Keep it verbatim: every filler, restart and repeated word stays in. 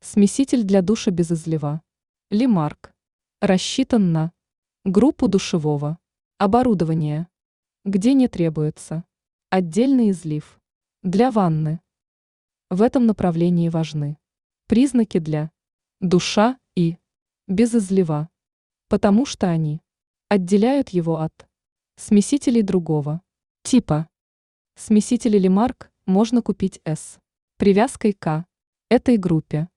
Смеситель для душа без излива. Лимарк. Рассчитан на группу душевого оборудования, где не требуется отдельный излив для ванны. В этом направлении важны признаки для душа и без излива, потому что они отделяют его от смесителей другого типа. Смесители Лимарк можно купить с привязкой к этой группе.